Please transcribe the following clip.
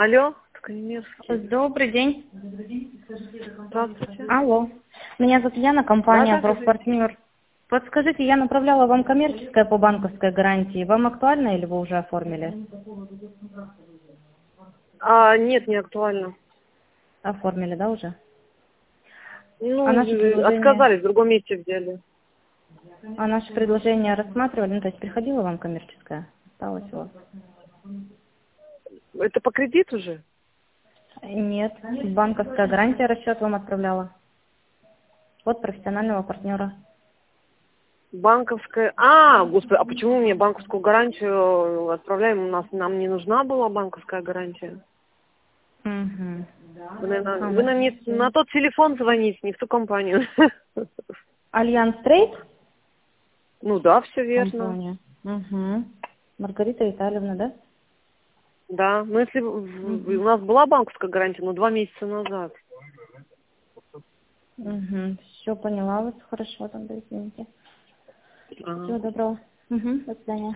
Алло, Тканемирский. Добрый день. Здравствуйте. Алло. Меня зовут Яна, компания Да. «Профпартнер». Подскажите, я направляла вам коммерческое по банковской гарантии. Вам актуально или вы уже оформили? Нет, не актуально. Оформили, да, уже? Ну, А наше предложение, отказались, в другом месте взяли. рассматривали? Ну, то есть приходила вам коммерческая? Осталось у вас? Это по кредиту же? Нет. Банковская гарантия, расчет вам отправляла. От профессионального партнера. Банковская. Господи, а почему мне банковскую гарантию отправляем? Нам не нужна была банковская гарантия. Угу. Вы, наверное, на тот телефон звоните, не в ту компанию. Альянс Трейд? Ну да, все верно. Компания. Угу. Маргарита Витальевна, да? Да, ну если у нас была банковская гарантия, но 2 месяца назад. Угу. Все, поняла вас. Хорошо, тогда извините. Ага. Всего доброго. Угу. До свидания.